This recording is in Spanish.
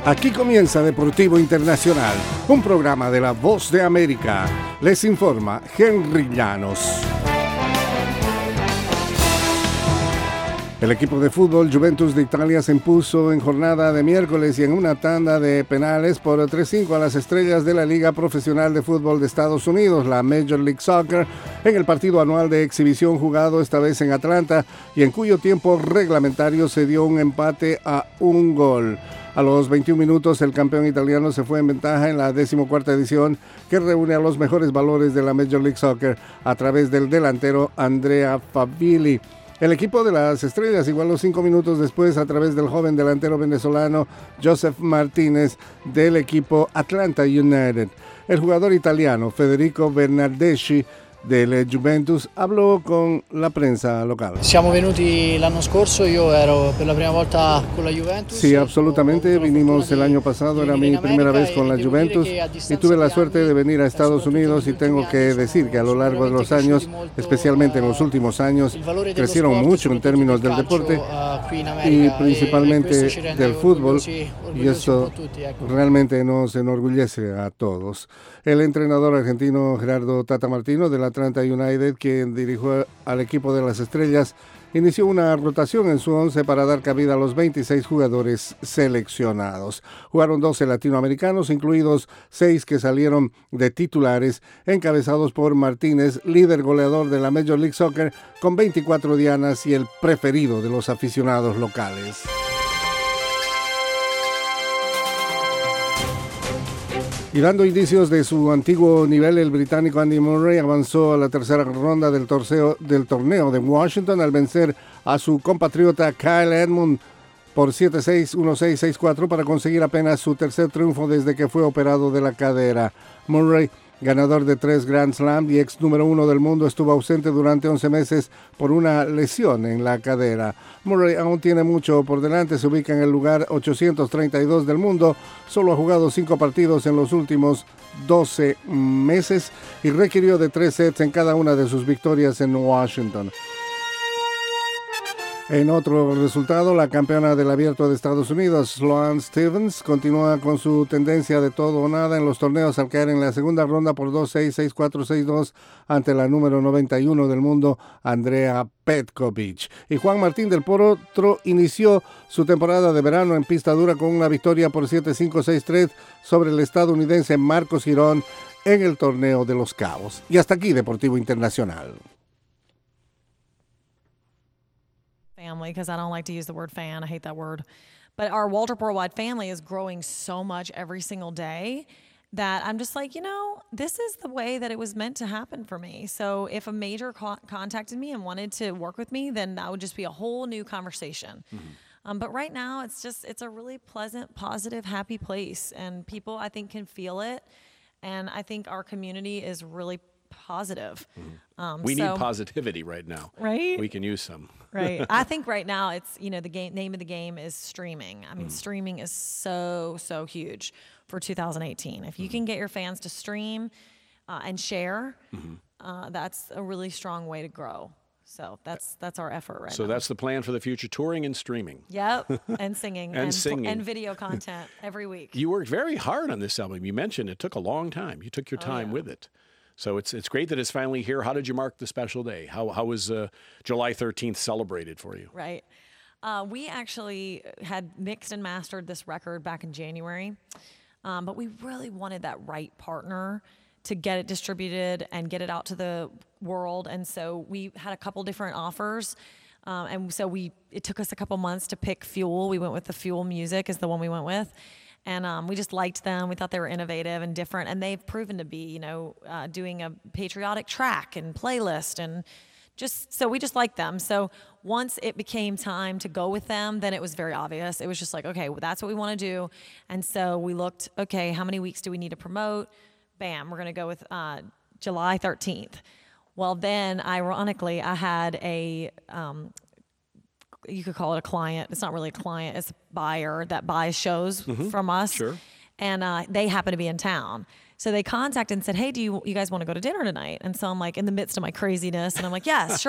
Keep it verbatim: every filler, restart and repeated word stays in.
Aquí comienza Deportivo Internacional, un programa de La Voz de América. Les informa Henry Llanos. El equipo de fútbol Juventus de Italia se impuso en jornada de miércoles y en una tanda de penales por tres cinco a las estrellas de la Liga Profesional de Fútbol de Estados Unidos, la Major League Soccer, en el partido anual de exhibición jugado esta vez en Atlanta y en cuyo tiempo reglamentario se dio un empate a un gol. A los veintiún minutos, el campeón italiano se fue en ventaja en la decimocuarta edición que reúne a los mejores valores de la Major League Soccer a través del delantero Andrea Favilli. El equipo de las estrellas igualó cinco minutos después a través del joven delantero venezolano Joseph Martínez del equipo Atlanta United. El jugador italiano Federico Bernardeschi del Juventus habló con la prensa local. Siamo venuti l'anno scorso, io ero per la prima volta con la Juventus. Sí, absolutamente, vinimos el año pasado, era mi primera vez con la Juventus y tuve la suerte de venir a Estados Unidos y tengo que decir que a lo largo de los años, especialmente en los últimos años, crecieron mucho en términos del deporte y principalmente del fútbol y eso realmente nos enorgullece a todos. El entrenador argentino Gerardo Tata Martino del Atlanta United, quien dirigió al equipo de las estrellas, inició una rotación en su once para dar cabida a los veintiséis jugadores seleccionados. Jugaron doce latinoamericanos, incluidos seis que salieron de titulares, encabezados por Martínez, líder goleador de la Major League Soccer, con veinticuatro dianas y el preferido de los aficionados locales. Y dando indicios de su antiguo nivel, el británico Andy Murray avanzó a la tercera ronda del torneo, del torneo de Washington al vencer a su compatriota Kyle Edmund por siete seis, uno seis, seis cuatro para conseguir apenas su tercer triunfo desde que fue operado de la cadera. Murray, ganador de tres Grand Slam y ex número uno del mundo, estuvo ausente durante once meses por una lesión en la cadera. Murray aún tiene mucho por delante, se ubica en el lugar ochocientos treinta y dos del mundo, solo ha jugado cinco partidos en los últimos doce meses y requirió de tres sets en cada una de sus victorias en Washington. En otro resultado, la campeona del Abierto de Estados Unidos, Sloane Stephens, continúa con su tendencia de todo o nada en los torneos al caer en la segunda ronda por dos seis, seis cuatro, seis dos ante la número noventa y uno del mundo, Andrea Petkovic. Y Juan Martín del Potro inició su temporada de verano en pista dura con una victoria por siete cinco, seis tres sobre el estadounidense Marcos Girón en el Torneo de los Cabos. Y hasta aquí Deportivo Internacional. Family, because I don't like to use the word fan. I hate that word. But our Waldrop Worldwide family is growing so much every single day that I'm just like, you know, this is the way that it was meant to happen for me. So if a major co- contacted me and wanted to work with me, then that would just be a whole new conversation. Mm-hmm. Um, but right now, it's just, it's a really pleasant, positive, happy place. And people, I think, can feel it. And I think our community is really positive. Mm-hmm. Um, we so, need positivity right now. Right? We can use some. Right. I think right now it's, you know, the game, name of the game is streaming. I mean, mm. streaming is so, so huge for two thousand eighteen. If you mm. can get your fans to stream uh, and share, mm-hmm. uh, that's a really strong way to grow. So that's that's our effort right so now. So that's the plan for the future, touring and streaming. Yep, and singing. and, and singing. And video content every week. You worked very hard on this album. You mentioned it took a long time. You took your time oh, yeah. with it. So it's it's great that it's finally here. How did you mark the special day? How how was uh, July thirteenth celebrated for you? Right. Uh, we actually had mixed and mastered this record back in January, um, but we really wanted that right partner to get it distributed and get it out to the world. And so we had a couple different offers. Um, and so we it took us a couple months to pick Fuel. We went with the Fuel Music is the one we went with. And um, we just liked them. We thought they were innovative and different. And they've proven to be, you know, uh, doing a patriotic track and playlist. And just, so we just liked them. So once it became time to go with them, then it was very obvious. It was just like, okay, well, that's what we want to do. And so we looked, okay, how many weeks do we need to promote? Bam, we're going to go with uh, July thirteenth. Well, then, ironically, I had a... Um, you could call it a client. It's not really a client. It's a buyer that buys shows mm-hmm. from us. Sure. And uh, they happen to be in town. So they contacted and said, hey, do you, you guys want to go to dinner tonight? And so I'm like in the midst of my craziness. And I'm like, yes, sure.